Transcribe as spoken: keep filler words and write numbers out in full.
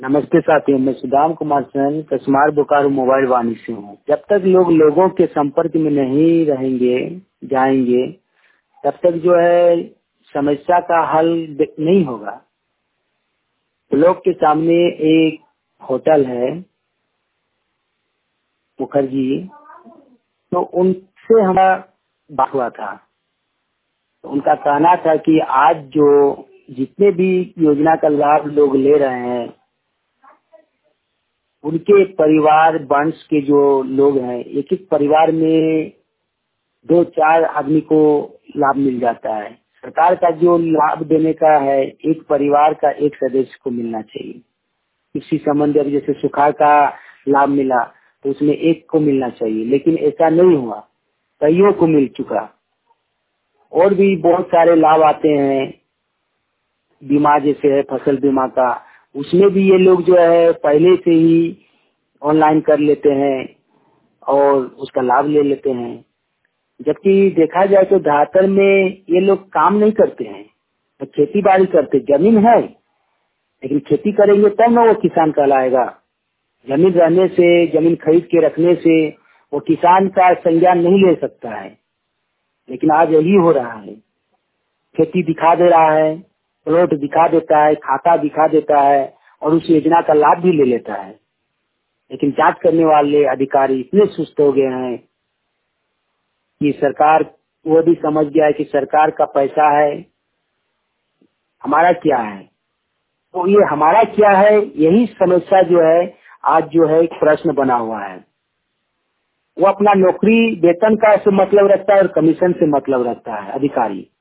नमस्ते साथियों, मैं सुदाम कुमार सेन कसमार बोकारो मोबाइल वाणी से हूँ। जब तक लोग लोगों के संपर्क में नहीं रहेंगे जाएंगे तब तक जो है समस्या का हल नहीं होगा। ब्लॉक के सामने एक होटल है मुखर्जी, तो उनसे हमारा बात हुआ था। तो उनका कहना था कि आज जो जितने भी योजना का लाभ लोग ले रहे हैं उनके परिवार वंश के जो लोग हैं, एक एक परिवार में दो चार आदमी को लाभ मिल जाता है। सरकार का जो लाभ देने का है एक परिवार का एक सदस्य को मिलना चाहिए। इसी संबंध में जैसे सुखाड़ का लाभ मिला तो उसमें एक को मिलना चाहिए, लेकिन ऐसा नहीं हुआ, कईयों को मिल चुका। और भी बहुत सारे लाभ आते हैं, बीमा जैसे है फसल बीमा का, उसमें भी ये लोग जो है पहले से ही ऑनलाइन कर लेते हैं और उसका लाभ ले लेते हैं। जबकि देखा जाए तो देहातर में ये लोग काम नहीं करते हैं, तो खेती बाड़ी करते, जमीन है लेकिन खेती करेंगे तब ना वो किसान कहलाएगा। जमीन रहने से, जमीन खरीद के रखने से वो किसान का संज्ञान नहीं ले सकता है। लेकिन आज यही हो रहा है, खेती दिखा दे रहा है, प्लॉट दिखा देता है, खाता दिखा देता है और उस योजना का लाभ भी ले लेता है। लेकिन जांच करने वाले अधिकारी इतने सुस्त हो गए हैं कि सरकार वो भी समझ गया है कि सरकार का पैसा है, हमारा क्या है। तो ये हमारा क्या है, यही समस्या जो है आज जो है एक प्रश्न बना हुआ है। वो अपना नौकरी वेतन का से मतलब रखता है और कमीशन से मतलब रखता है अधिकारी।